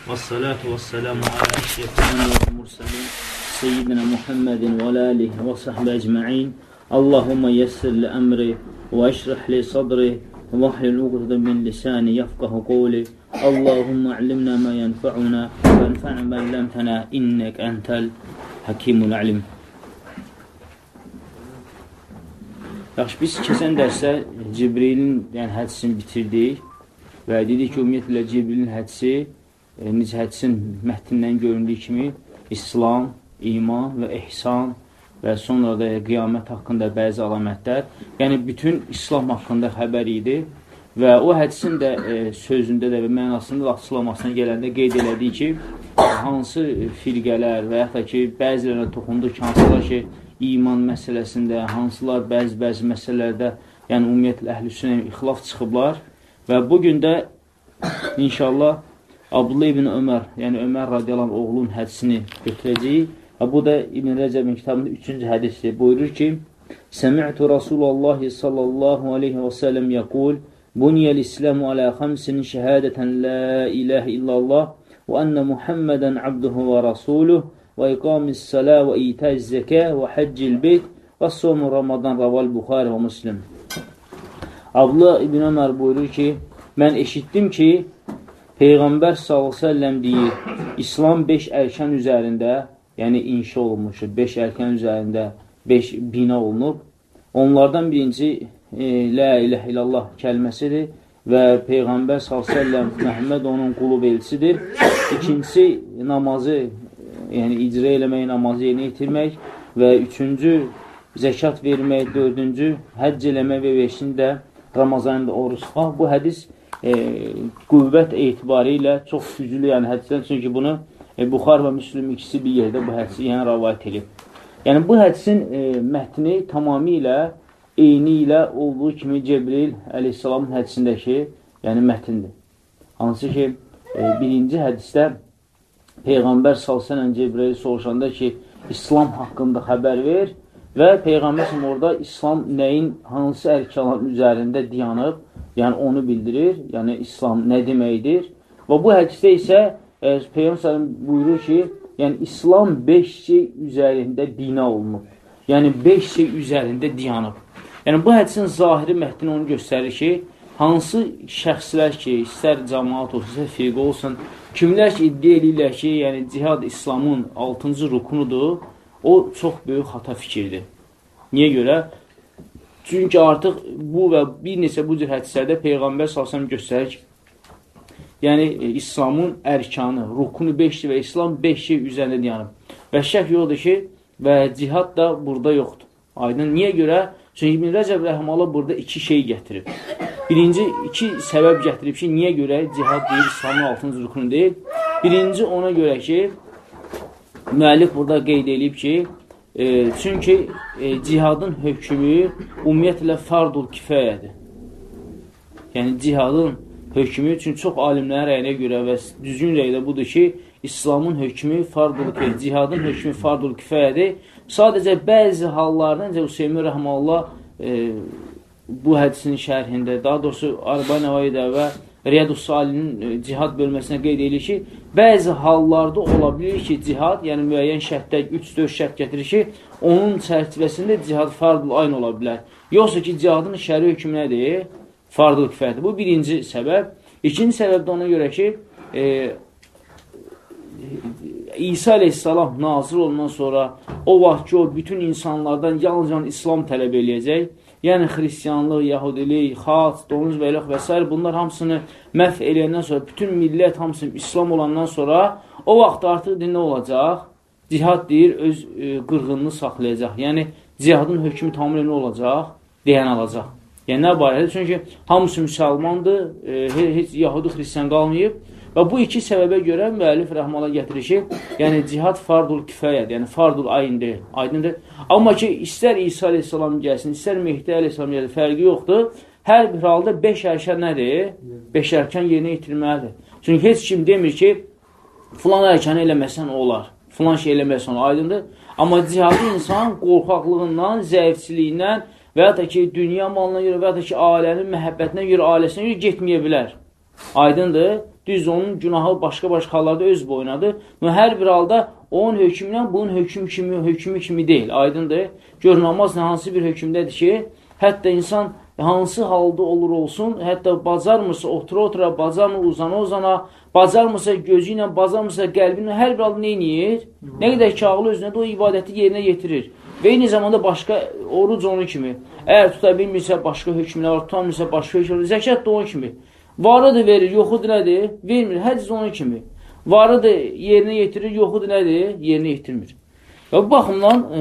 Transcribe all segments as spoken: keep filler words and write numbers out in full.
والصلاة والسلام على أشرف الأنبياء والمرسلين سيدنا محمد وعلى آله وصحبه أجمعين. اللهم يسر لأمري واشرح لي صدري واحلل عقدة من لساني يفقهوا قولي. اللهم علمنا ما ينفعنا وانفعنا ما علمتنا إنك أنت الحكيم العليم. Yaxşı, biz keçən dərsə Cibrilin yəni, hədisini bitirdik və dedik ki, ümumiyyətlə Cibrilin hədisi e, necə hədisin mətnindən göründüyü kimi İslam, iman və ihsan və sonra da qiyamət haqqında bəzi alamətlər, yəni bütün İslam haqqında xəbər idi və o hədisin də e, sözündə də və mənasında da açıqlamasına gələndə qeyd elədik ki, hansı firqələr və yaxud da ki, bəzilərə toxunduq ki, hansılar ki, iman məsələsində, hansılar bəzi-bəzi məsələlərdə, yəni ümumiyyətlə əhl-i-sünnə ixtilaf çıxıblar və bugün də inşallah Abdullah ibn Ömər, yəni Ömər radiyallahu anh oğlunun hədisini götürəcəyik və bu da İbn Rəcəbin kitabında üçüncü hədisi buyurur ki, Səmi'tu Rasulallahi sallallahu aleyhi və səlləm yəqul, Bunyəl-İsləmu alə xəmsin şəhədətən la iləhə illallah və ənə Muhammədən abduhu və rasuluh və iqamis-sələ və itəz-zəkə və həccil-beyt və somu Ramazan raval Buxari və Müslim. Abdullah ibn Ömər buyurur ki, mən eşitdim ki, Peyğəmbər sallallahu əleyhi və səlləm deyir, İslam beş ərkan üzərində, yəni inşa olunmuşdur, beş ərkan üzərində beş bina olunub. Onlardan birinci e, La iləhə illallah kəlməsidir və Peyğəmbər sallallahu əleyhi və səlləm Məhəmməd onun qulu və elçisidir. İkincisi namazı, yəni icra eləmək, namazı yerinə yetirmək və üçüncü zəkat vermək, dördüncü həcc eləmək və beşinci də Ramazanında oruç tutmaq. Bu hədis e, qüvvət etibarı ilə çox güclü, yəni hədisdən, çünki bunu e, Buxar və Müslüm ikisi bir yerdə bu hədisi yəni rəvayət edib. Yəni bu hədisin e, mətni tamamilə eyni ilə olduğu kimi Cebril əleyhissalamın hədisindəki yəni mətindir. Hansı ki, e, birinci hədisdə Peyğəmbər sallallahu əleyhi və səlləm Cebrail soruşanda ki, İslam haqqında xəbər ver və Peyğəmbər orada İslam nəyin, hansı ərkanların üzərində dayanıb, yəni onu bildirir, yəni İslam nə deməkdir. Və bu hədisdə isə e, Peyğəmbər buyurur ki, yəni İslam beş şey üzərində bina olunub, yəni beş şey üzərində dayanıb. Yəni bu hədisin zahiri mətni onu göstərir ki, hansı şəxslər ki, istər cəmaat olsun, istər firqə olsun, kimlər ki, iddia edirlər ki, yəni cihad İslamın altıncı rukunudur, o çox böyük xata fikirdir. Niyə görə? Çünki artıq bu və bir neçə bu cür hədislərdə Peyğəmbər sallallahu əleyhi və səlləm göstərir ki, yəni e, İslamın ərkanı, rukunu beşdir və İslam beş şey üzərində dayanıb. Və şək yoxdur ki, və cihad da burada yoxdur. Aydın, niyə görə? Çünki İbn Rəcəb rəhməhullah burada iki şey gətirib. Birinci, iki səbəb gətirib ki, niyə görə cihad deyil, İslamın altıncı rukunu deyil. Birinci, ona görə ki, müəllif burada qeyd edib ki, e, çünki e, cihadın hökmü ümumiyyətlə fardul kifayədir. Yəni, cihadın hökmü, çünki çox alimlərin rəyinə görə və düzgün rəydə budur ki, İslamın hökmü fardul kifayədir, cihadın hökmü fardul kifayədir. Sadəcə bəzi hallardan, Hüseymin rəhməhullah e, bu hədisinin şərhində, daha doğrusu Arba Nəvaidə və Riyadus Salinin e, cihad bölməsində qeyd edilir ki, bəzi hallarda ola bilir ki, cihad, yəni müəyyən şərtdə üç dörd şərt gətirir ki, onun çərçivəsində cihad fardul ayn ola bilər. Yoxsa ki, cihadın şəri hökmü nədir? Fardul kifayədir. Bu birinci səbəb. İkinci səbəb də ona görə ki, e, İsa aleyhissalam nazir olundan sonra o vaxt ki, o bütün insanlardan yalnızca İslam tələb eləyəcək. Yəni, xristiyanlıq, yahudilik, xaç, donuz və eləx və s. bunlar hamısını məhv eləyəndən sonra, bütün millət hamısını İslam olandan sonra o vaxt artıq nə olacaq? Cihad deyir, öz e, qırğınını saxlayacaq. Yəni, cihadın hökmü tamamilə nə olacaq? Deyən alacaq. Yəni, nə barədə? Çünki hamısı müsəlmandır, e, heç yahudi, xristiyan qalmayıb. Və bu iki səbəbə görə müəllif rəhməhullah gətirir ki, yəni cihad fardul kifayədir, yəni fardul ayn deyil, aydındır. Amma ki, istər İsa aleyhissalam gəlsin, istər Mehdi aleyhissalam gəlsin, fərqi yoxdur. Hər bir halda beş ərkan nədir? Beş ərkan yerinə yetirməlidir. Çünki heç kim demir ki, filan ərkanı eləməsən olar, filan şey eləməsən olar, aydındır. Amma cihadı insan qorxaqlığından, zəifçiliyindən və ya da ki, dünya malına görə və ya da ki, ailənin məhəbbətinə görə, ailəsinə görə getməyə bilər. Aydındır. Düz onun günahı başqa-başqa hallarda öz boynadır. Hər bir halda onun hökmündən bunun hökmü kimi, hökmü kimi deyil. Aydındır. Gör, namaz hansı bir hökmdədir ki, hətta insan hansı halda olur olsun, hətta bacarmırsa, otura-otura, bacarmır, uzana-uzana, bacarmırsa gözü ilə, bacarmırsa qəlbi ilə, hər bir halda nə edir? Nə qədər ki, ağlı özünə də o ibadəti yerinə yetirir. Və eyni zamanda başqa, oruc onun kimi. Əgər tuta bilmirsə, başqa hökmlər, tutamırsa, başqa hökmlər, zəkat da onun kimi. Varıdır verir, yoxudur nədir? Vermir, hədiz onun kimi. Varıdır yerinə yetirir, yoxudur nədir? Yerinə yetirmir. Və bu baxımdan, e,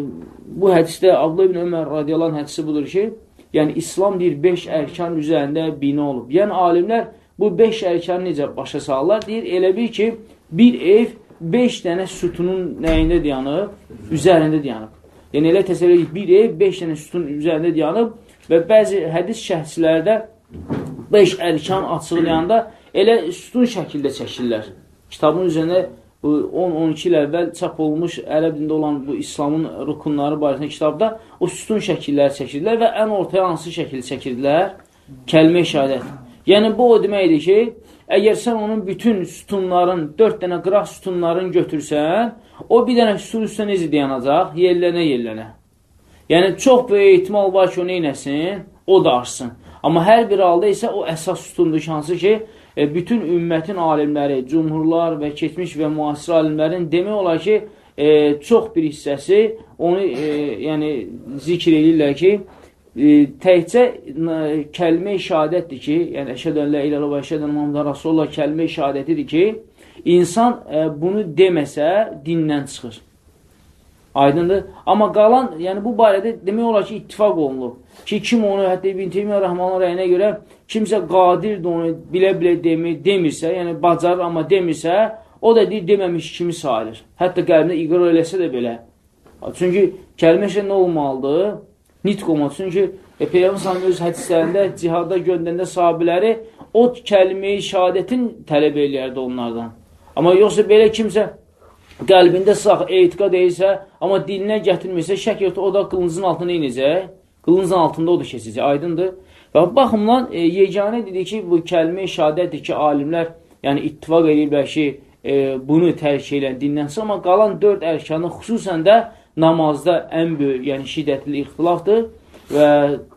bu hədisdə Abdullah ibn Ömər radiyallahu anh hədisi budur ki, yəni İslam deyir, beş ərkan üzərində bina olub. Yəni alimlər bu beş ərkanı necə başa salırlar? Deyir, elə bil ki, bir ev beş dənə sütunun nəyində dayanıb? Üzərində dayanıb. Yəni elə təsəvvür edir, bir ev beş dənə sütunun üzərində dayanıb və bəzi hədis şərhçilərdə beş ərkan açıqlayanda elə sütun şəkildə çəkirlər. Kitabın üzərində on on iki il əvvəl çap olmuş ərəb dilində olan bu İslamın rukunları barəsində kitabda o sütun şəkilləri çəkirdilər və ən ortaya hansı şəkil çəkirdilər? Kəlmə-i şəhadət. Yəni bu o deməkdir ki, əgər sən onun bütün sütunların, dörd dənə qıraq sütunların götürsən, o bir dənə sütun üstündə necə dayanacaq? Yerlənə-yerlənə. Yəni çox böyük ehtimal var ki, o neynəsin? O da artsın. Amma hər bir halda isə o əsas sütundur ki, hansı ki, e, bütün ümmətin alimləri, cumhurlar və keçmiş və müasir alimlərin demək olar ki, e, çox bir hissəsi onu e, yəni, zikr edirlər ki, e, təkcə kəlmə-i şəhadətdir ki, yəni əşhədən lə ilələ və əşhədən Muhammedən Rasulullah kəlmə-i şəhadətidir ki, insan e, bunu deməsə dindən çıxır. Aydındır. Amma qalan, yəni bu barədə demək olar ki, ittifaq olunur. Ki, kim onu, hətta İbn Teymiyyə Rəhmanın rəyinə görə, kimsə qadirdir onu bilə-bilə demir, demirsə, yəni bacarır, amma demirsə, o da deyir, deməmiş kimi sayılır. Hətta qəlbində iqrar eləsə də belə. Çünki kəlmə şey nə olmalıdır? Nitq olmalıdır. Çünki e, Peyğəmbər sallallahu öz hədislərində, cihada göndərəndə sahabiləri o kəlmə-i şəhadətin tələb eləyərdi onlardan. Amma yoxsa belə kimsə qəlbində sağ, etiqad deyilsə, amma dilinə gətirmirsə, şək yoxdur, o da qılıncın altında inəcək, qılıncın altında o da keçəcək, aydındır. Və baxımdan, e, yeganə dedik ki, bu kəlmə-i şəhadətdir ki, alimlər, yəni ittifaq edirlər ki, e, bunu tərk edən dindən çıxır, amma qalan dörd ərkanı xüsusən də namazda ən böyük, yəni şiddətli ixtilafdır və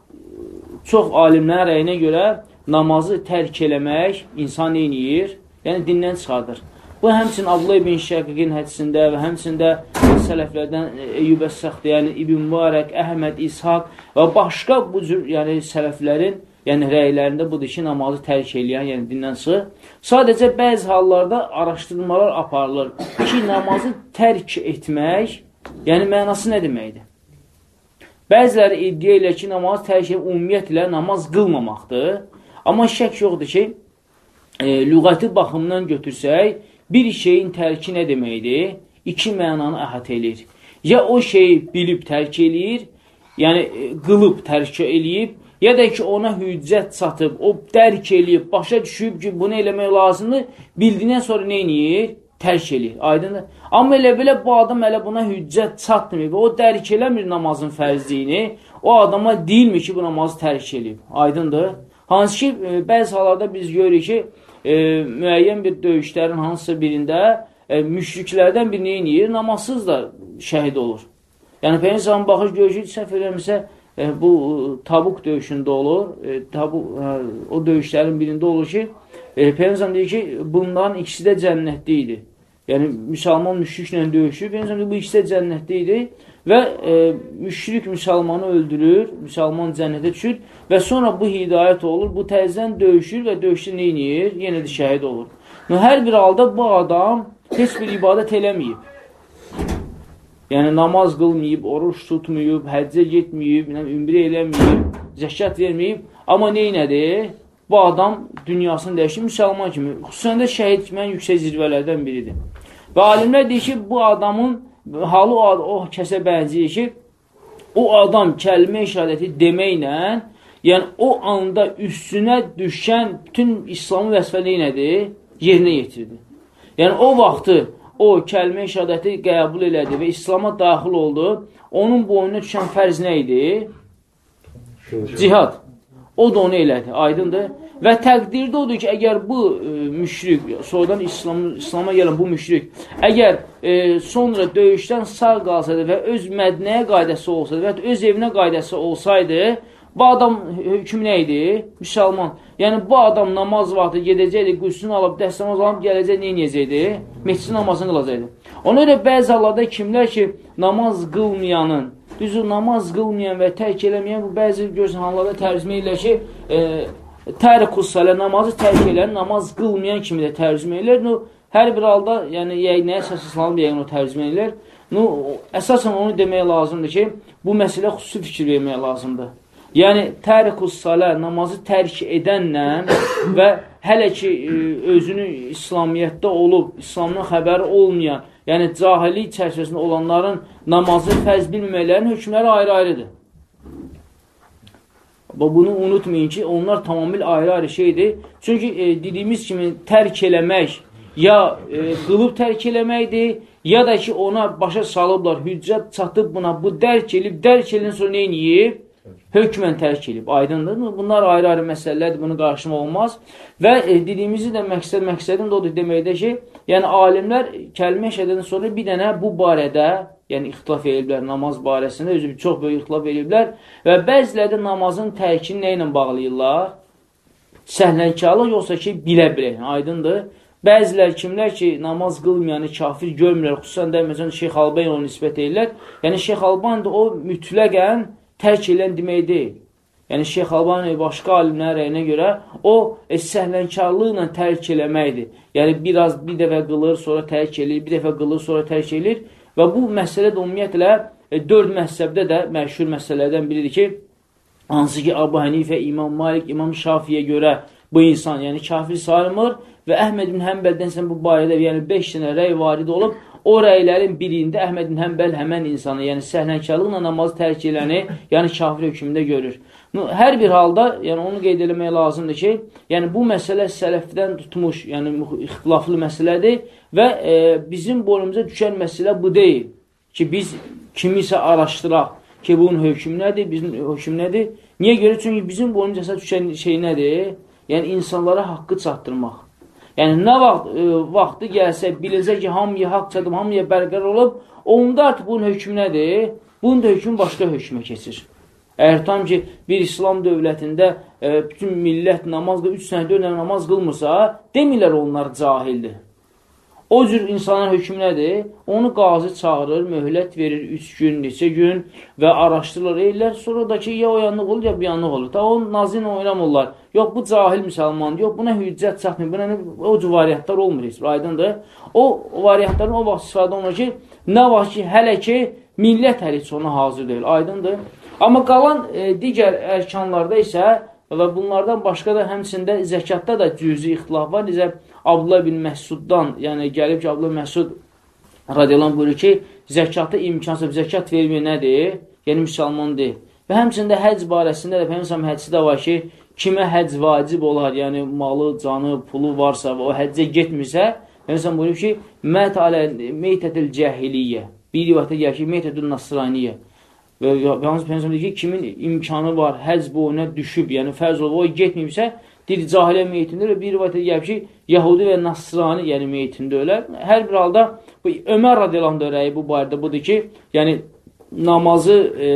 çox alimlərin rəyinə görə namazı tərk eləmək insan neyniyir? Yəni dindən çıxardır. Bu, həmçinin Abdullah ibn Şəqiqin hədisində və həmçində sələflərdən Eyyub Əs-Səxtiyani, İbn Mübarək, Əhməd, İshaq və başqa bu cür yəni, sələflərin yəni, rəylərində budur ki, namazı tərk eləyən, yəni dindən çıxır. Sadəcə bəzi hallarda araşdırmalar aparılır ki, namazı tərk etmək, yəni mənası nə deməkdir? Bəziləri iddia ilə ki, namazı tərk etmək ümumiyyətlə namaz qılmamaqdır. Amma şək yoxdur ki, e, lüğəti baxımından götürsək, bir şeyin tərki nə deməkdir? İki mənanı əhatə edir. Ya o şeyi bilib tərk eləyir, yəni qılıb tərk eləyib, ya da ki ona hüccət çatıb, o dərk eləyib, başa düşüb ki, bunu eləmək lazımdır, bildiyindən sonra nə eləyir? Tərk eləyir. Aydındır. Amma elə belə bu adam elə buna hüccət çatmır və o dərk eləmir namazın fərzliyini, o adama deyilmir ki, bu namazı tərk eləyib. Aydındır. Hansı ki, bəzi hallarda biz görürük ki, E, müəyyən bir döyüşlərin hansısa birində e, müşriklərdən bir neyin yiyir, namazsız da şəhid olur. Yəni, Peygəmbər baxır, görüşür, səhv eləmirsə, e, bu Tabuk döyüşündə olur, e, Tabuk, e, o döyüşlərin birində olur ki, e, Peygəmbər deyir ki, bunların ikisi də cənnətli idi. Yəni, müsəlman müşriklə döyüşür, Peygəmbər deyir, bu ikisi də cənnətli idi və e, müşrik müsəlmanı öldürür, müsəlman cənnətə düşür və sonra bu hidayət olur, bu təzdən döyüşür və döyüşdə neyniyir? Yenə də şəhid olur. Hər bir halda bu adam heç bir ibadət eləməyib. Yəni, namaz qılmayıb, oruç tutmayıb, həccə getməyib, ümrə eləməyib, zəkat verməyib, amma neynədir? Bu adam dünyasını dəyişir, müsəlman kimi. Xüsusən də şəhid kimən yüksək zirvələrdən biridir. Və alimlər deyir ki, bu adamın halı o, o kəsə bənziyir ki, o adam kəlmə-i şəhadəti deməklə, yəni o anda üstünə düşən bütün İslamın vəzifəliyi nədir? Yerinə yetirdi. Yəni o vaxtı o kəlmə-i şəhadəti qəbul elədi və İslama daxil oldu. Onun boynuna düşən fərz nə idi? Cihad. O da onu elədi. Aydındır. Və təqdirdə odur ki, əgər bu e, müşrik, sonradan İslam, İslama gələn bu müşrik, əgər e, sonra döyüşdən sağ qalsaydı və öz mədnəyə qaydası olsaydı və öz evinə qaydası olsaydı, bu adam hökm nə idi? Müsəlman. Yəni, bu adam namaz vaxtı gedəcəkdi, qüssünü alıb, dəstəmaz alıb, gələcək, nə inəyəcəkdi? Mehçi namazını qılacaqdı. Ona görə bəzi hallarda kimlər ki, namaz qılmayanın, düzü, namaz qılmayan və tərk eləməyən, bu bəzi görsən hallarda tərcümə edirlər ki, e, tərikus salə, namazı tərk eləyən, namaz qılmayan kimi də tərcümə edirlər. No, hər bir halda, yəni, nəyə əsaslanıb yəqin o tərcümə edirlər. No, əsasən onu demək lazımdır ki, bu məsələ xüsusi fikir vermək lazımdır. Yəni, tərikus salə, namazı tərk edənlə və hələ ki, özünü İslamiyyətdə olub, İslamdan xəbəri olmayan, yəni cahillik çərçivəsində olanların namazı fərz bilməklərinin hökmləri ayrı-ayrıdır. Bunu unutmayın ki, onlar tamamilə ayrı-ayrı şeydir. Çünki e, dediyimiz kimi tərk eləmək ya e, qılıb tərk eləməkdir, ya da ki, ona başa salıblar, hüccət çatıb buna, bu dərk elib, dərk elin sonra neyin yiyib? Hökmən tərk elib. Aydındır mı? Bunlar ayrı-ayrı məsələlərdir, bunu qarşıma olmaz. Və e, dediyimizi də məqsəd, məqsədim də odur deməkdə ki, yəni alimlər kəlmə şəhədədən sonra bir dənə bu barədə, yəni ixtilaf ediblər namaz barəsində, özü çox böyük ixtilaf ediblər və bəziləri də namazın tərkini nə ilə bağlayırlar? Səhlənkarlıq yoxsa ki, bilə-bilə, aydındır. Bəzilər kimlər ki, namaz qılmayanı kafir görmürlər, xüsusən də məsələn Şeyx Albani onu nisbət edirlər. Yəni Şeyx Albani də o mütləqən tərk elən demək deyil. Yəni Şeyx Albani başqa alimlərin rəyinə görə o e, səhlənkarlıqla tərk eləməkdir. Yəni biraz bir dəfə qılır, sonra tərk elir, bir dəfə qılır, sonra tərk elir. Və bu məsələ də ümumiyyətlə e, dörd məzhəbdə də məşhur məsələlərdən biridir ki, hansı ki Abu Hənifə, İmam Malik, İmam Şafiyə görə bu insan yəni kafir sayılmır və Əhməd bin Həmbəldən sən bu barədə yəni beş dənə rəy varid olub, o rəylərin birində Əhməd bin Həmbəl həmən insanı, yəni səhlənkarlıqla namazı tərk eləni, yəni kafir hökmündə görür. Hər bir halda, yəni onu qeyd eləmək lazımdır ki, yəni bu məsələ sələfdən tutmuş, yəni ixtilaflı məsələdir və e, bizim boynumuza düşən məsələ bu deyil ki, biz kimisə araşdıraq ki, bunun hökmü nədir, bizim hökmü nədir? Niyə görə? Çünki bizim boynumuza düşən şey nədir? Yəni insanlara haqqı çatdırmaq. Yəni nə vaxt, e, vaxtı gəlsə, biləcək ki, hamıya haqq çatıb, hamıya bərqərar olub, onda artıq bunun hökmü nədir? Bunun da hökmü başqa hökmə keçir. Əgər tam ki, bir İslam dövlətində e, bütün millət namaz qılır, üç sənə dörd namaz qılmırsa, demirlər onlar cahildir. O cür insanın hökmü nədir? Onu qazı çağırır, möhlət verir üç gün, neçə gün və araşdırılır, eylər. Sonra da ki, ya o yanlıq olur, ya bir yanlıq olur. Ta o nazı ilə oynamırlar. Yox, bu cahil müsəlmandır, yox, buna hüccət çatmır, buna o cür variantlar olmur heç, aydındır. O variantların o vaxt istifadə olunur ki, nə vaxt ki, hələ ki, millət hələ heç ona hazır deyil, aydındır. Amma qalan e, digər ərkanlarda isə və bunlardan başqa da həmçində zəkatda da cüzi ixtilaf var. Necə Abdullah bin Məsuddan, yəni gəlib ki, Abdullah Məsud radiyallahu anh buyurur ki, zəkatı imkansız, zəkat vermək nədir? Yəni müsəlman deyil. Və həmçində həc barəsində də Peyğəmbər hədisi də var ki, kimə həc vacib olar, yəni malı, canı, pulu varsa və o həccə getmirsə, Peyğəmbər buyurur ki, mət alə meytətil cəhiliyyə, bir rivayətdə gəlir ki, meytətil nasraniyyə. Və Peyğəmbər deyir ki, kimin imkanı var, həc boyuna düşüb, yəni fərz olub, o getməyibsə, deyir, cahiliyyə meyitində və bir rivayətdə gəlir ki, Yahudi və Nasrani, yəni meyitində ölər. Hər bir halda, bu, Ömər radiyallahu anh rəyi bu barədə budur ki, yəni namazı e,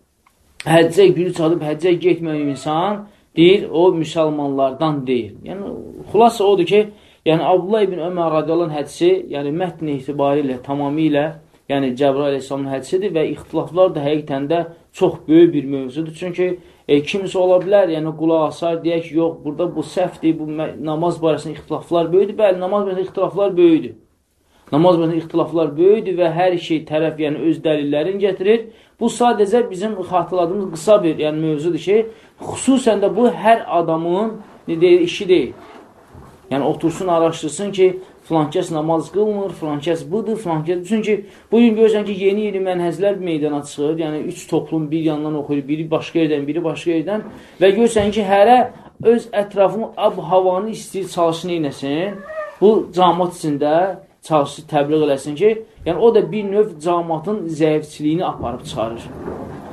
həccə günü çatıb, həccə getməyən insan, deyir, o müsəlmanlardan deyil. Yəni, xulasa odur ki, yəni Abdullah ibn Ömər radiyallahu anh hədisi, yəni mətn etibarilə, tamamilə, yəni Cəbrail əleyhissalamın hədisidir və ixtilaflar da həqiqətən də çox böyük bir mövzudur. Çünki e, kimisi ola bilər, yəni qulaq asar, deyək ki, yox, burada bu səhvdir, bu namaz barəsində ixtilaflar böyüdür. Bəli, namaz barəsində ixtilaflar böyüdür. Namaz barəsində ixtilaflar böyüdür və hər şey tərəf, yəni öz dəlillərini gətirir. Bu sadəcə bizim xatırladığımız qısa bir yəni, mövzudur ki, xüsusən də bu hər adamın deyir, işi deyil. Yəni otursun, araşdırsın ki, filankəs namaz qılmır, filankəs budur, filankəs... Çünki bugün görürsən ki, yeni-yeni mənhəzlər meydana çıxır, yəni üç toplum bir yandan oxuyur, biri başqa yerdən, biri başqa yerdən və görürsən ki, hərə öz ətrafını, ab-havanı istəyir, çalışsın, neynəsin, bu cəmaat içində çalışsın, təbliğ eləsin ki, yəni o da bir növ cəmaatın zəifçiliyini aparıb çıxarır.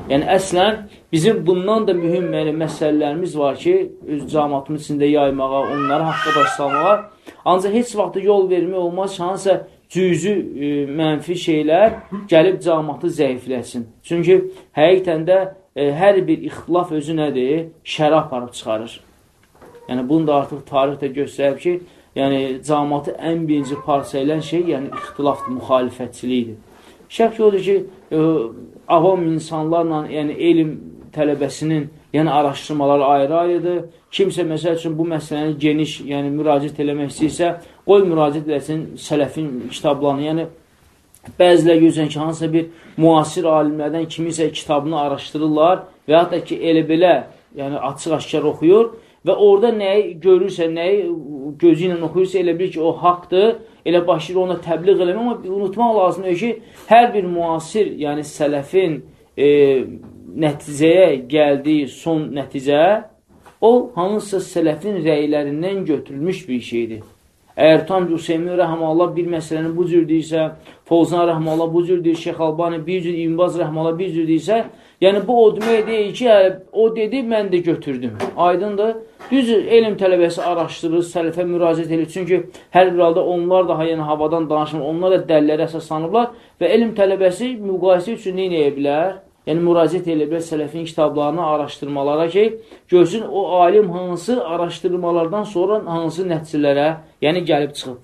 Yəni, əslən, bizim bundan da mühüm yəni, məsələlərimiz var ki, öz cəmatımız içində yaymağa, onları haqqa başlamağa. Ancaq heç vaxt yol vermək olmaz, hansısa cüzü e, mənfi şeylər gəlib cəmatı zəifləsin. Çünki həqiqətən də e, hər bir ixtilaf özü nədir? Şərə aparıb çıxarır. Yəni, bunu da artıq tarix də göstərib ki, yəni, cəmatı ən birinci parçalayan şey, yəni, ixtilafdır, müxalifətçilikdir. Şək odur ki, e, avam insanlarla, yəni elm tələbəsinin yəni araşdırmaları ayrı-ayrıdır. Kimsə, məsəl üçün, bu məsələni geniş, yəni müraciət eləmək istəyirsə, qoy müraciət eləsin sələfin kitablarını. Yəni, bəzilər görürsən ki, hansısa bir müasir alimlərdən kimisə kitabını araşdırırlar və hətta ki, elə belə yəni, açıq-aşkar oxuyur və orada nəyi görürsə, nəyi gözü ilə oxuyursa, elə bilir ki, o haqdır, elə başlayır ona təbliğ eləmək, amma unutmaq lazımdır ki, hər bir müasir, yəni sələfin e, nəticəyə gəldiyi son nəticə, o, hansısa sələfin rəylərindən götürülmüş bir şeydir. Əgər tam Hüseymin Rəhmallah bir məsələni bu cür deyirsə, Fovzan Rəhmallah bu cür deyir, Şeyx Albani bir cür, İmbaz Rəhmallah bir cür deyirsə, yəni bu o demək deyil ki, o dedi, mən də götürdüm. Aydındır. Düz elm tələbəsi araşdırır, sələfə müraciət edir. Çünki hər bir halda onlar da yəni, havadan danışmır, onlar da dəllərə əsaslanırlar və elm tələbəsi müqayisə üçün nə edə bilər? Yəni, müraciət edə bilər sələfin kitablarını araşdırmalara ki, görsün o alim hansı araşdırmalardan sonra hansı nəticələrə yəni, gəlib çıxıb.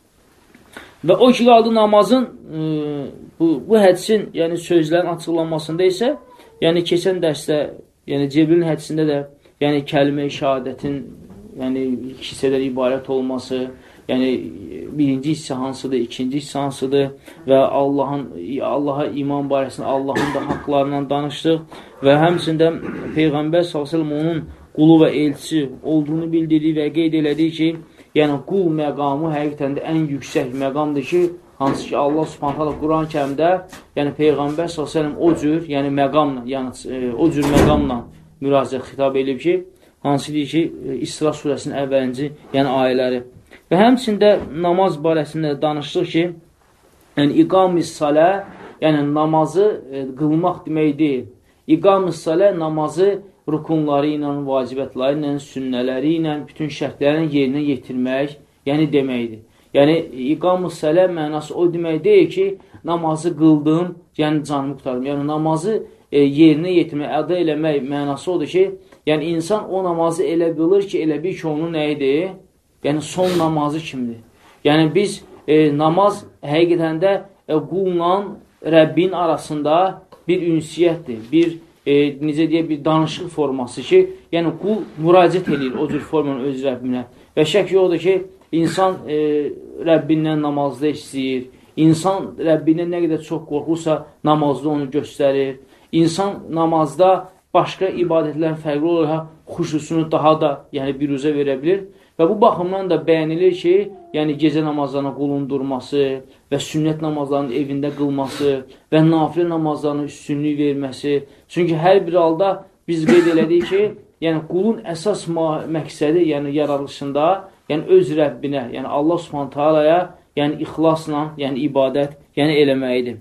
Və o ki, qaldı namazın, e, bu, bu hədisin yəni, sözlərin açıqlanmasında isə, yəni keçən dərsdə, yəni Cibrilin hədisində də yəni kəlmə-i şəhadətin yəni iki hissədən ibarət olması, yəni birinci hissə hansıdır, ikinci hissə hansıdır və Allahın Allaha iman barəsində Allahın da haqlarından danışdıq və həmçində Peyğəmbər sallallahu əleyhi və səlləm onun qulu və elçisi olduğunu bildirdi və qeyd elədi ki, yəni qul məqamı həqiqətən də ən yüksək məqamdır ki, hansı ki Allah Subhanahu taala Quran-Kərimdə, yəni Peyğəmbər sallallahu əleyhi və səlləm o cür, yəni məqamla, yəni o cür məqamla müraciət xitab edib ki, hansı deyir ki, İsra surəsinin əvvəlinci, yəni ayələri. Və həmçində namaz barəsində danışdıq ki, yəni iqam-ı salə, yəni namazı e, qılmaq demək deyil. İqam-ı salə namazı rukunları ilə, vacibətləri ilə, sünnələri ilə, bütün şərtlərini yerinə yetirmək, yəni deməkdir. Yəni iqam-ı salə mənası o demək deyil ki, namazı qıldım, yəni canımı qutardım. Yəni namazı E, yerinə yetirmək, əda eləmək mənası odur ki, yəni insan o namazı elə qılır ki, elə bir ki, onun nəyidir? Yəni son namazı kimdir? Yəni biz e, namaz həqiqətən də e, qulla Rəbbin arasında bir ünsiyyətdir, bir e, necə deyə, bir danışıq forması ki, yəni qul müraciət edir o cür formanın öz Rəbbinə. Və şək yoxdur ki, insan e, Rəbbindən namazda istəyir, insan Rəbbindən nə qədər çox qorxursa, namazda onu göstərir. İnsan namazda başqa ibadətlərin fərqli olaraq xuşusunu daha da yəni, biruzə verə bilir. Və bu baxımdan da bəyənilir ki, yəni gecə namazlarına qulundurması və sünnət namazlarının evində qılması və nafilə namazlarına üstünlük verməsi. Çünki hər bir halda biz qeyd elədik ki, yəni qulun əsas məqsədi, yəni yaradılışında, yəni öz Rəbbinə, yəni Allah Subhanahu taalaya, yəni ixlasla, yəni ibadət, yəni eləməyidir.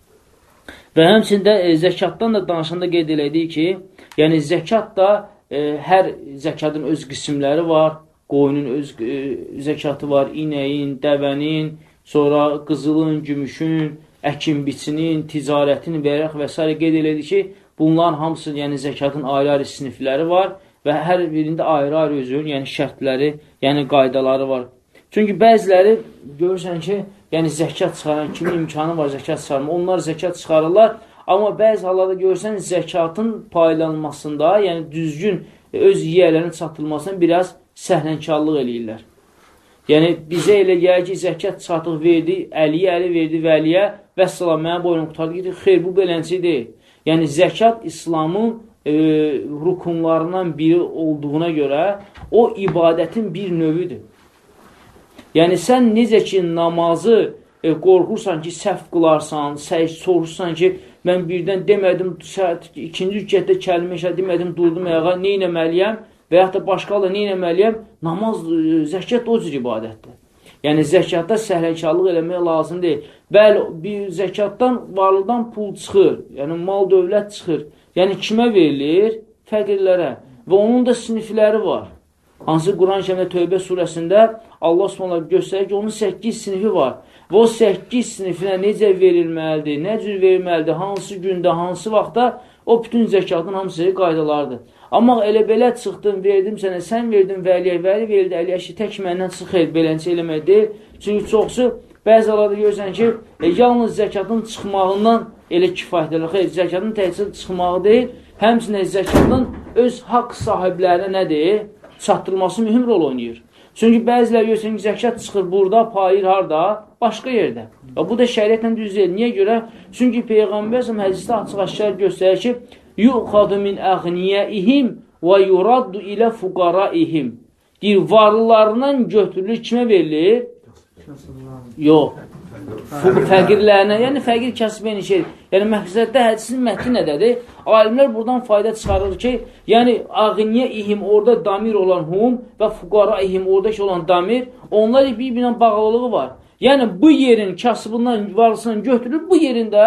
Və həmçində e, zəkatdan da danışanda qeyd elədik ki, yəni zəkat da e, hər zəkatın öz qismləri var, qoyunun öz e, zəkatı var, inəyin, dəvənin, sonra qızılın, gümüşün, əkin biçinin, ticarətin və və s. qeyd elədik ki, bunların hamısı yəni zəkatın ayrı-ayrı sinifləri var və hər birində ayrı-ayrı özünün yəni şərtləri, yəni qaydaları var. Çünki bəziləri görürsən ki, yəni zəkat çıxaran, kimin imkanı var zəkat çıxarma, onlar zəkat çıxarırlar, amma bəzi hallarda görürsən zəkatın paylanmasında, yəni düzgün öz yiyələrinin çatılmasına biraz səhlənkarlıq eləyirlər. Yəni bizə elə gəlir ki, zəkat çıxartıq verdi, əliyə əli verdi, vəliyə və salam, mənə boyun qutardı ki, xeyr, bu belənçi deyil. Yəni zəkat İslamın e, rukunlarından biri olduğuna görə o ibadətin bir növüdür. Yəni, sən necə ki, namazı e, qorxursan ki, səhv qılarsan, soruşsan ki, mən birdən demədim, ikinci rükətdə kəlmə işə demədim, durdum ayağa, nə eləməliyəm və yaxud da başqa da nə eləməliyəm, namaz, e, zəkat o cür ibadətdir. Yəni, zəkatda səhlənkarlıq eləmək lazım deyil. Bəli, bir zəkatdan, varlıdan pul çıxır, yəni mal dövlət çıxır Yəni, kimə verilir? Fəqirlərə. Və onun da sinifləri var. Hansı Quran-ı Kərimdə Tövbə surəsində Allah Subhanahu göstərir ki, onun səkkiz sinifi var. Və o səkkiz sinifinə necə verilməlidir, nə cür verilməlidir, hansı gündə, hansı vaxtda o bütün zəkatın hamısı qaydalardır. Amma elə belə çıxdım, verdim sənə, sən verdin vəliyə, vəli verildi, əliyə ki, tək məndən çıxır, beləncə eləmək deyil. Çünki çoxsu bəzi hallarda görürsən ki, e, yalnız zəkatın çıxmağından elə kifayət edir. Xeyr, zəkatın təhsil çıxmağı deyil, həmçinin zəkatın öz haqq sahiblərinə nədir? Çatdırılması mühüm rol oynayır. Çünki bəziləri görürsən ki, zəkat çıxır burada, payır harada? Başqa yerdə. Və bu da şəriətlə düz deyil. Niyə görə? Çünki Peyğəmbər hədisdə açıq-aşkar göstərir ki, yuxadu min əğniyyəihim və yuraddu ilə fuqaraihim. Deyir, varlılarından götürülür, kimə verilir? Yox. Fəqirlərinə, yəni fəqir kəsb eyni şeydir. Yəni, məqsəddə hədisin mətni nədədir? Alimlər buradan fayda çıxarır ki, yəni, ağniyə ihim, orada damir olan hum və fuqara ihim, oradakı olan damir, onlar bir-birinə bağlılığı var. Yəni, bu yerin kasıbından, varlısından götürülür, bu yerində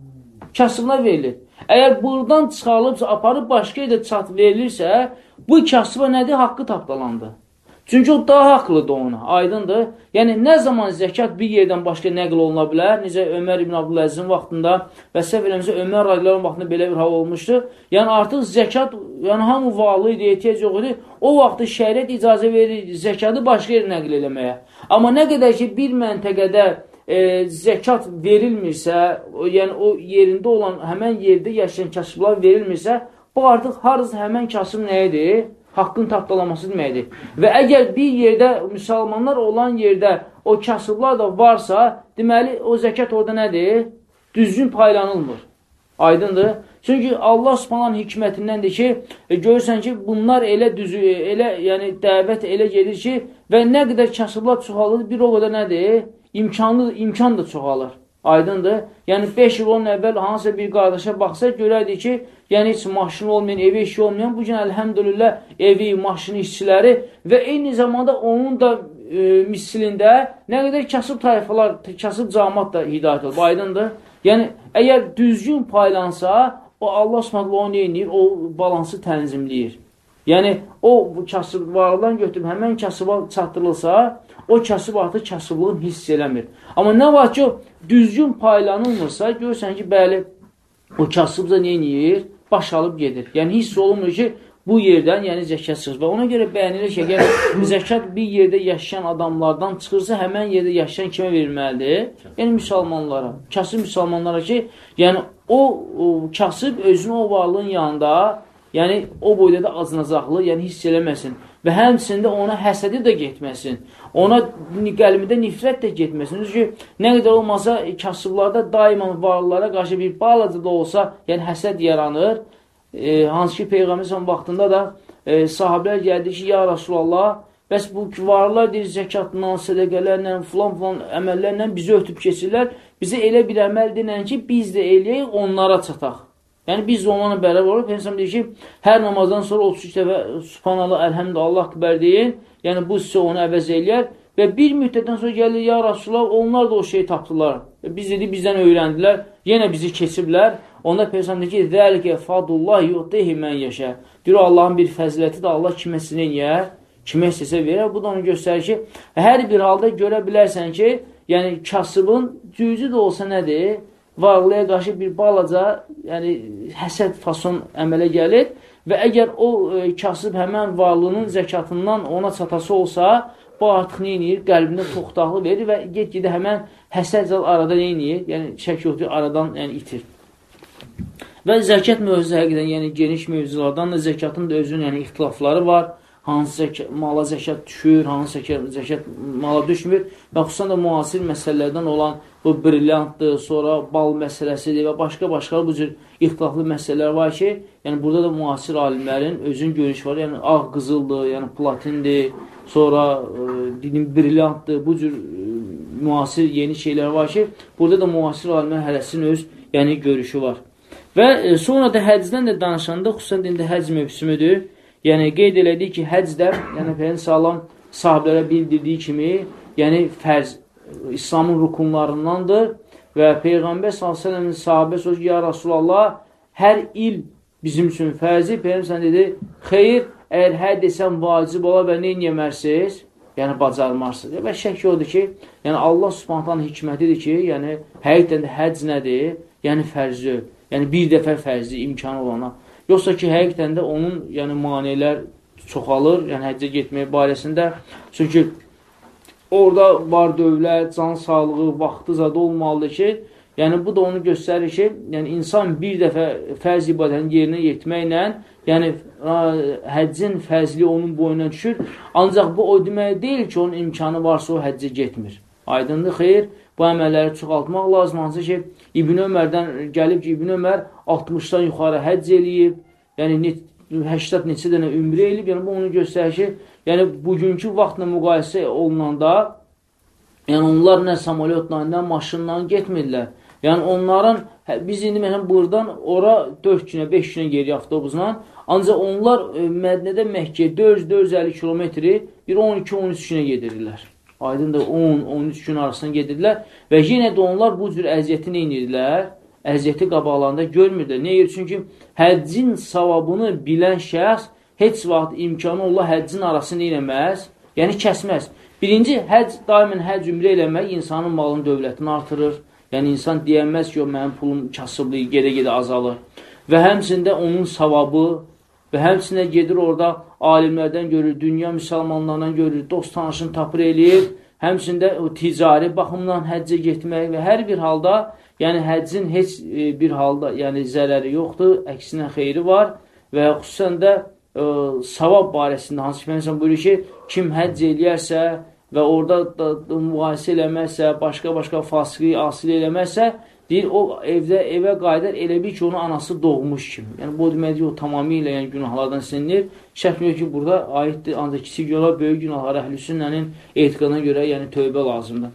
kasıbına verilir. Əgər buradan çıxarılıbsa, aparıb başqa yerdə çat verilirsə, bu kasıba nədir? Haqqı tapdalandı. Çünki o daha haqlıdır ona, aydındır. Yəni, nə zaman zəkat bir yerdən başqa nəql oluna bilər? Necə Ömər ibn Abdüləzizin vaxtında və səhv eləmişsə Ömər radiyaların vaxtında belə bir hal olmuşdu. Yəni, artıq zəkat, yəni hamı varlı idi, ehtiyac yox idi. O vaxtda şəriət icazə verir zəkatı başqa yerə nəql eləməyə. Amma nə qədər ki, bir məntəqədə e, zəkat verilmirsə, o, yəni o yerində olan, həmən yerdə yaşayan kasıblar verilmirsə, bu artıq harısı həmən kasıb nəyidir? Haqqın tapdalaması deməkdir. Və əgər bir yerdə, müsəlmanlar olan yerdə o kasıblar da varsa, deməli, o zəkat orada nədir? Düzgün paylanılmır. Aydındır. Çünki Allah Subhanahu hikmətindəndir ki, e, görürsən ki, bunlar elə düzü, elə, yəni dəvət elə gedir ki, və nə qədər kasıblar çoxalır, bir o qədər nədir? İmkanlı, imkan da çoxalır. Aydındır. Yəni, beş il onun əvvəl hansısa bir qardaşa baxsa, görərdik ki, yəni heç maşını olmayan, evi işi olmayan, bugün əlhəmdülillah evi, maşını işçiləri və eyni zamanda onun da e, misilində nə qədər kasıb tayfalar, kasıb cəmaat da hidayət olub. Aydındır. Yəni, əgər düzgün paylansa, o Allah Subhanahu onu neyinir? O balansı tənzimləyir. Yəni, o kasıb varlıdan götürüb həmən kasıba çatdırılsa, o kasıb artıq kasıblığın hiss eləmir. Amma nə var ki, o düzgün paylanılmırsa, görürsən ki, bəli, o kasıb da neyinir? Baş alıb gedir. Yəni, hiss olunmur ki, bu yerdən yəni zəkat çıxır. Və ona görə bəyənilir ki, əgər zəkat bir yerdə yaşayan adamlardan çıxırsa, həmən yerdə yaşayan kimə verilməlidir? Yəni, müsəlmanlara. Kasıb müsəlmanlara ki, yəni o, o kasıb özünü o varlığın yanında, yəni o boyda da acınacaqlı, yəni hiss eləməsin. Və həmçində ona həsədi də getməsin. Ona qəlbində nifrət də getməsin. Çünki nə qədər olmasa kasıblarda daima varlılara qarşı bir balaca da olsa, yəni həsəd yaranır. E, hansı ki Peyğəmbər vaxtında da e, sahabələr gəldi ki, ya Rasulallah, bəs bu varlılar deyir, zəkatla, sədəqələrlə, filan-filan əməllərlə bizi ötüb keçirlər. Bizə elə bir əməl denən ki, biz də eləyək, onlara çataq. Yəni, biz də onlarla bərabər olub, Peyğəmbər deyir ki, hər namazdan sonra otuz üç dəfə Subhanallah, Əlhəmdə, Allah Akbar deyin. Yəni, bu sizə onu əvəz eləyər. Və bir müddətdən sonra gəlir, ya Rasulallah, onlar da o şeyi tapdılar. Biz dedik, bizdən öyrəndilər, yenə bizi keçiblər. Onda Peyğəmbər deyir ki, zəlikə fadullah yu'tihi mən yəşə. Deyir, Allahın bir fəziləti də Allah kiməsinə yər, kimə istəsə verər. Bu da onu göstərir ki, hər bir halda görə bilərsən ki, yəni kasıbın cüzü də olsa nədir? Varlığa qarşı bir balaca, yəni həsəd fason əmələ gəlir və əgər o e, kasıb həmən varlığının zəkatından ona çatası olsa, bu artıq neyinir? Qəlbində toxtaqlı verir və get-gedə həmən həsəd arada neyinir? Yəni şək yoxdur, aradan yəni, itir. Və zəkat mövzusu həqiqdən, yəni geniş mövzulardan da zəkatın da özünün yəni, ixtilafları var. Hansı zəkat, mala zəkat düşür, hansı zəkat, zəkat mala düşmür və xüsusən də müasir məsələlərdən olan bu brilyantdır, sonra bal məsələsidir və başqa-başqa bu cür ixtilaflı məsələlər var ki, yəni burada da müasir alimlərin özünün görüşü var, yəni ağ qızıldır, yəni platindir, sonra e, brilyantdır, bu cür e, müasir yeni şeylər var ki, burada da müasir alimlərin hərəsinin öz yəni, görüşü var. Və e, sonra da həcdən də danışanda, xüsusən də indi həc mövsümüdür. Yəni, qeyd elədik ki, həcdə, yəni Peyğəmbər salam sahabələrə bildirdiyi kimi, yəni fərz, İslamın rukunlarındandır və Peyğəmbər sallallahu əleyhi və səlləm sahabəsi o ki, ya Rasulallah, hər il bizim üçün fərzi. Peyğəmbər dedi, xeyr, əgər həcc etsən vacib ola və nə etmərsiniz? Yəni, bacarmarsınız. Və şək odur ki, yəni Allah Subhanahu hikmətidir ki, yəni həqiqətən də həcc nədir? Yəni fərzi, yəni bir dəfə fərzi imkanı olana. Yoxsa ki, həqiqətən də onun yəni maneələr çoxalır, yəni həccə getmək barəsində. Çünki orada var dövlət, can sağlığı, vaxtı zadı olmalıdır ki, yəni bu da onu göstərir ki, yəni insan bir dəfə fərz ibadətini yerinə yetməklə, yəni həccin fəzli onun boyuna düşür. Ancaq bu o demək deyil ki, onun imkanı varsa o həccə getmir. Aydındır, xeyr, bu əməlləri çoxaltmaq lazım. Hansı ki, İbn Ömərdən gəlib ki, İbn Ömər altmışdan yuxarı həcc eləyib, yəni səksən neçə dənə ümrə eləyib, yəni bu onu göstərir ki, yəni bugünkü vaxtla müqayisə olunanda, yəni onlar nə samolyotla, nə maşınla getmirlər. Yəni onların, biz indi məsələn buradan ora dörd günə, beş günə geriyə avtobusla, ancaq onlar Mədinədə Məkkəyə dörd yüz dörd yüz əlli kilometri bir on iki on üç günə gedirlər. Aydın da on on üç gün arasına gedirlər və yenə də onlar bu cür əziyyəti nə edirlər? Əziyyəti qabaqlarında görmürlər. Nə edir? Çünki həccin savabını bilən şəxs heç vaxt imkanı Allah həccin arasını eləməz, yəni kəsməz. Birinci, həcc, daimən həcc ümrə eləmək insanın malın dövlətini artırır. Yəni, insan deyənməz ki, o mənim pulum kasıblığı gedə-gedə azalır. Və həmçində onun savabı və həmçində gedir orada alimlərdən görür, dünya müsəlmanlarından görür, dost tanışını tapır eləyir. Həmçində o ticari baxımdan həccə getmək və hər bir halda, yəni həccin heç bir halda yəni zərəri yoxdur, əksinə xeyri var və xüsusən də ə, savab barəsində hansı ki, insan buyurur ki, kim həcc eləyərsə və orada da, da, mübahisə eləməzsə, başqa-başqa fasıqı asıl eləməzsə, deyir, o evdə evə qayıdar elə bir ki, onu anası doğmuş kimi. Yəni, bu deməkdir, o tamamilə yəni, günahlardan silinir. Şəkil ki, burada aiddir, ancaq kiçik yola, böyük günahlara əhl-i sünnənin etiqadına görə yəni, tövbə lazımdır.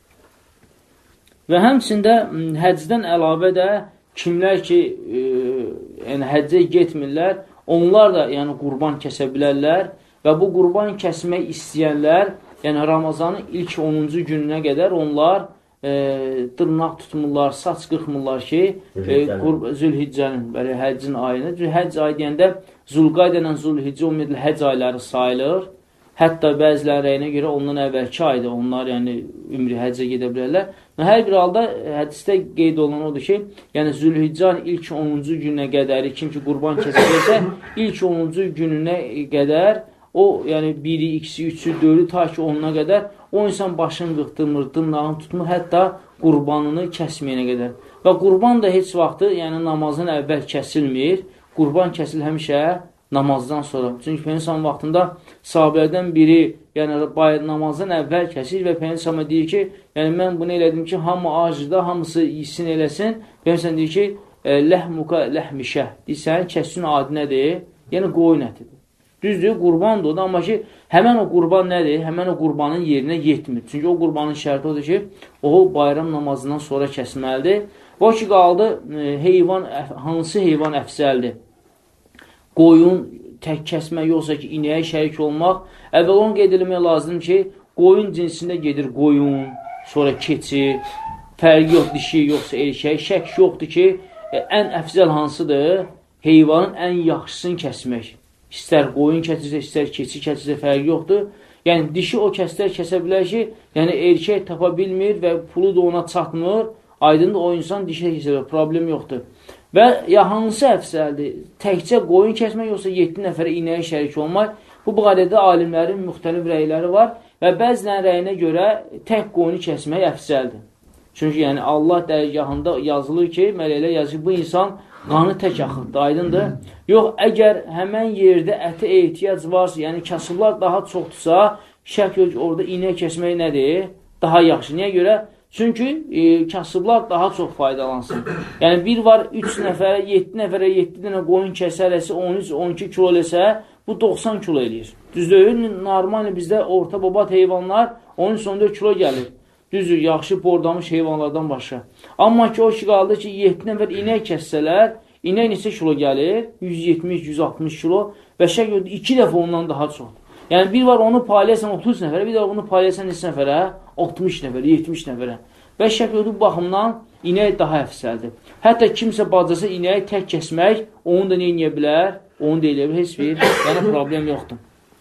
Və həmçində həccdən əlavə də kimlər ki, e, yəni, həccə getmirlər, onlar da yəni, qurban kəsə bilərlər və bu qurban kəsmək istəyənlər, yəni Ramazanın ilk onuncu gününə qədər onlar e, dırnaq tutmurlar, saç qırxmırlar ki, e, Zülhiccənin, bəli, həccin ayını. Həcc ayı deyəndə Zulqayda ilə Zülhiccə ümumiyyətlə həcc ayları sayılır. Hətta bəziləri rəyinə görə ondan əvvəlki ayda onlar yəni ümri həccə gedə bilərlər. Hər bir halda hədisdə qeyd olunan odur ki, yəni Zülhiccənin ilk onuncu gününə qədər, kim ki qurban kəsəcəksə, ilk onuncu gününə qədər o, yəni biri, ikisi, üçü, dördü, ta ki onuna qədər o insan başını qıxdırmır, dırnağını tutmur, hətta qurbanını kəsməyənə qədər. Və qurban da heç vaxtı, yəni namazın əvvəl kəsilmir, qurban kəsil həmişə namazdan sonra. Çünki Peyğəmbər vaxtında sahabələrdən biri, yəni namazdan əvvəl kəsir və Peyğəmbər deyir ki, yəni mən bunu elədim ki, hamı acıda, hamısı yesin eləsin. Peyğəmbər deyir ki, ləhmuka ləhmişə, deyirsən, kəsin adi nədir? Yəni qoyun ətidir. Düzdür, qurbandır o da, amma ki, həmən o qurban nədir? Həmən o qurbanın yerinə yetmir. Çünki o qurbanın şərti odur ki, o bayram namazından sonra kəsməlidir. O ki, qaldı, heyvan, hansı heyvan əfsəldir? Qoyun tək kəsmək, yoxsa ki, inəyə şərik olmaq. Əvvəl onu qeyd edilmək lazım ki, qoyun cinsində gedir qoyun, sonra keçi, fərqi yox, dişi, yoxsa erkək. Şək yoxdur ki, ən əfzəl hansıdır? Heyvanın ən yaxşısını kəsmək. İstər qoyun kəsilsə, istər keçi kəsilsə fərqi yoxdur. Yəni, dişi o kəslər kəsə bilər ki, yəni erkək tapa bilmir və pulu da ona çatmır. Aydındır, o insan dişi kəsə problem yoxdur. Və ya hansı əfsəldir? Təkcə qoyun kəsmək, yoxsa yeddi nəfərə inəyə şərik olmaq. Bu barədə alimlərin müxtəlif rəyləri var və bəzilən rəyinə görə tək qoyunu kəsmək əfsəldir. Çünki yəni Allah dərgahında yazılır ki, mələklər yazır, bu insan qanı tək axıddır, aydındır. Yox, əgər həmən yerdə ətə ehtiyac varsa, yəni kasıblar daha çoxdursa, şək yox, orada inək kəsmək nədir? Daha yaxşı. Niyə görə? Çünki e, kasıblar daha çox faydalansın. Yəni bir var üç nəfərə, yeddi nəfərə, yeddi dənə qoyun kəsərəsi on üç on iki kilo eləsə, bu doxsan kilo eləyir. Düzdür, normal bizdə orta babat heyvanlar on üç on dörd kilo gəlir. Düzdür, yaxşı bordamış heyvanlardan başqa. Amma ki, o ki qaldı ki, yeddi nəfər inək kəssələr, inək neçə kilo gəlir? yüz yetmiş yüz altmış kilo və şək yoxdur, iki dəfə ondan daha çox. Yəni, bir var onu paylayəsən otuz nəfərə, bir də onu paylayəsən neçə nəfərə? altmış nəfərə, yetmiş nəfərə. Və şək yoxdur, bu baxımdan inək daha əfsəldir. Hətta kimsə bacası inəyi tək kəsmək, onu da neyniyə bilər? Onu da eləyə bilər, heç bir, yəni problem yoxdur.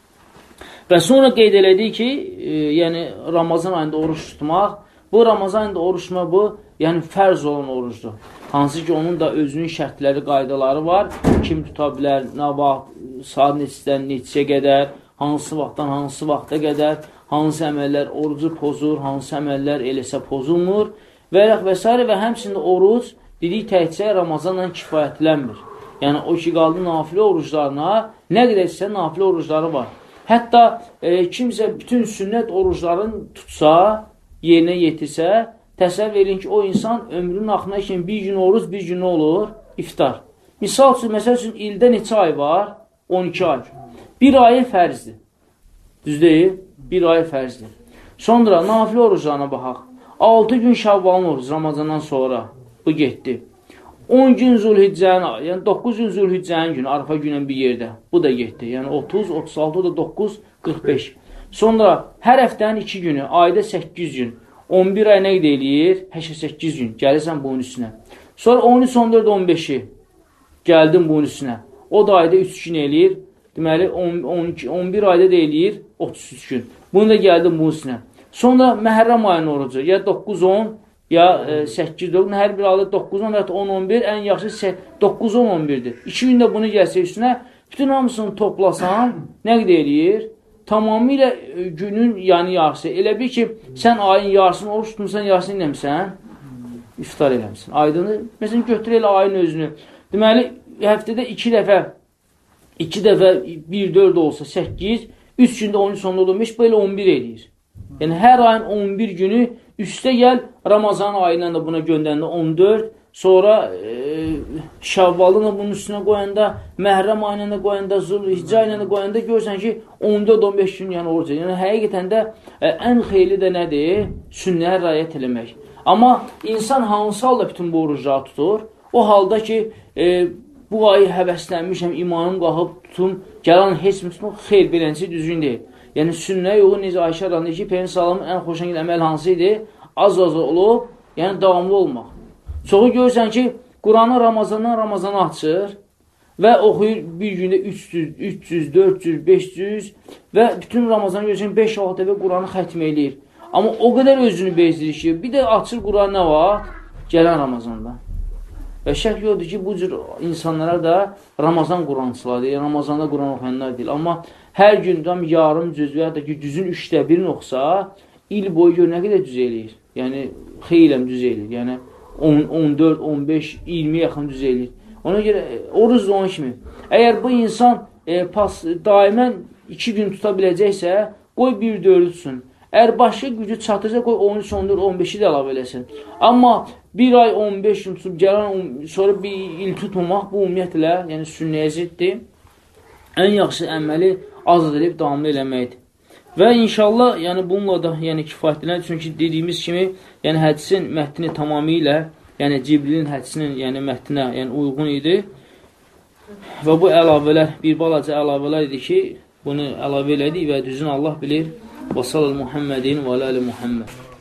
Və sonra qeyd elədik ki, e, yəni Ramazan ayında oruç tutmaq, bu Ramazan ayında oruç tutmaq bu, yəni fərz olan orucdur. Hansı ki, onun da özünün şərtləri, qaydaları var. Kim tuta bilər, nə vaxt, saat neçədən neçəyə qədər, hansı vaxtdan hansı vaxta qədər, hansı əməllər orucu pozur, hansı əməllər eləsə pozulmur və və s. və həmçində oruc dedik təkcə Ramazanla kifayətlənmir. Yəni o ki, qaldı nafilə oruclarına, nə qədər isə nafilə orucları var. Hətta e, kimsə bütün sünnət oruclarını tutsa, yerinə yetirsə, təsəvvür edin ki, o insan ömrünün axına kimi bir gün oruc, bir gün olur? İftar. Misal üçün, məsəl üçün, ildə neçə ay var? on iki ay. Bir ayı fərzdir. Düz deyil? Bir ayı fərzdir. Sonra nafilə oruclarına baxaq. altı gün Şəvvalın orucu Ramazandan sonra. Bu getdi. on gün Zülhiccənin, yəni doqquz gün Zülhiccənin günü, arfa günün bir yerdə. Bu da getdi. Yəni otuz, otuz altı, o da doqquz, qırx beş. Sonra hər həftənin iki günü, ayda səkkiz gün. on bir ay nə eləyir? səksən səkkiz gün. Gəlirsən bunun üstünə. Sonra on üç, on dörd, on beşi gəldim bunun üstünə. O da ayda üç gün eləyir. Deməli, on iki, on bir ayda da eləyir otuz üç gün. Bunu da gəldim bunun üstünə. Sonra Məhərrəm ayının orucu. Ya doqquz on, ya səkkiz doqquz. Hər bir ayda doqquz on, ya on on bir. Ən yaxşı doqquz on on birdir. iki gündə bunu gəlsə üstünə, bütün hamısını toplasan, nə qədər eləyir? Tamamilə günün yəni yarısı. Elə bir ki, sən ayın yarısını oruç tutmuşsan, yarısını eləmişsən, iftar eləmişsən. Aydını, məsələn, götür elə ayın özünü. Deməli, həftədə iki dəfə, iki dəfə bir, dörd olsa səkkiz, üç gündə on üç, on dörd, on beş, belə on bir eləyir. Yəni, hər ayın on bir günü üstə gəl, Ramazan ayından da buna göndərəndə on dörd, sonra e, Şəvvalını bunun üstünə qoyanda, Məhrəm ayından da qoyanda, Zülhiccə ayından da qoyanda görürsən ki, on dörd on beş gün yəni oruc. Yəni, həqiqətən də e, ən xeyli də nədir? Sünnəyə rayət eləmək. Amma insan hansı halda bütün bu orucları tutur? O halda ki, e, bu ayı həvəslənmişəm, imanım qalxıb tutum, gələn heç mi tutum? Xeyr, beləncə düzgün deyil. Yəni, sünnəyə yoxu necə Ayşə rəziyallahu ki, Peyğəmbər sallallahu ən xoşuna gedən əməl hansı idi? Az-az olub, yəni davamlı olmaq. Çoxu görürsən ki, Quranı Ramazandan Ramazana açır və oxuyur bir gündə üç yüz, üç yüz, dörd yüz, beş yüz və bütün Ramazanı görürsən beş altı dəfə Quranı xətm eləyir. Amma o qədər özünü bezdirir ki, bir də açır Quran nə var? Gələn Ramazanda. Və şək yoxdur ki, bu cür insanlara da Ramazan Qurançılardır, yəni Ramazanda Quran oxuyanlar deyil. Amma hər gün tam yarım cüz və ya da ki, cüzün üçdə birini oxusa, il boyu gör nə qədər cüz eləyir. Yəni, xeyləm cüz eləyir. Yəni, on, on dörd, on beş, iyirmi yaxın cüz eləyir. Ona görə, oruz da onun kimi. Əgər bu insan e, pas, daimən iki gün tuta biləcəksə, qoy bir dörd tutsun. Əgər başqa gücü çatırsa, qoy on üç, on dörd, on beşi də əlavə eləsin. Amma bir ay on beş gün tutub, gələn sonra bir il tutmamaq, bu ümumiyyətlə, yəni sünnəyə ziddir. Ən yaxşı əməli azad edib davamlı eləməkdir. Və inşallah, yəni bununla da yəni, kifayətlənir. Çünki dediyimiz kimi, yəni hədisin mətni tamamilə, yəni Cibrilin hədisinin yəni, mətninə yəni, uyğun idi. Və bu əlavələr, bir balaca əlavələr idi ki, bunu əlavə elədik və düzün Allah bilir. Və sallallahu Muhammedin və alə Muhammed.